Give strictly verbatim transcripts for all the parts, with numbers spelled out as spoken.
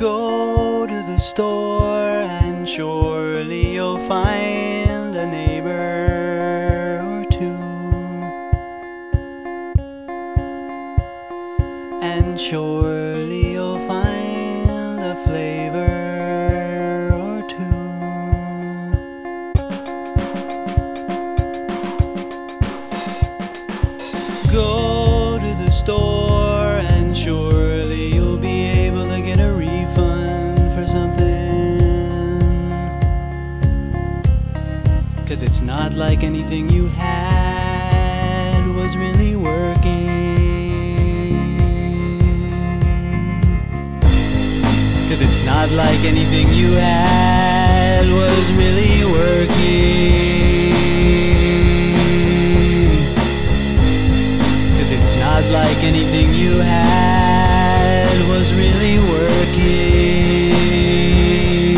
Go to the store and surely you'll find a neighbor or two, and surely you'll find a flavor or two. Go to the store and surely you'll be able to get a refund for something, 'cause it's not like anything you had was really working. 'Cause it's not like anything you had was really working. 'Cause it's not like anything you had was really working.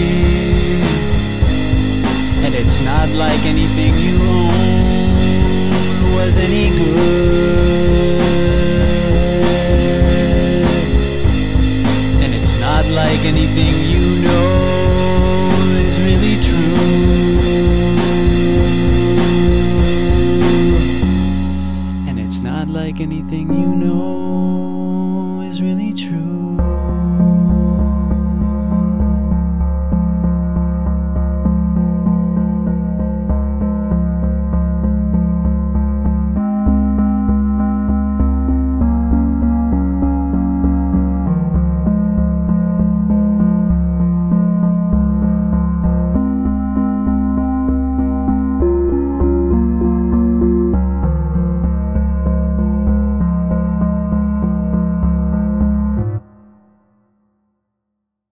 And it's not like anything you owned was any good. And it's not like anything you know is really true. And it's not like anything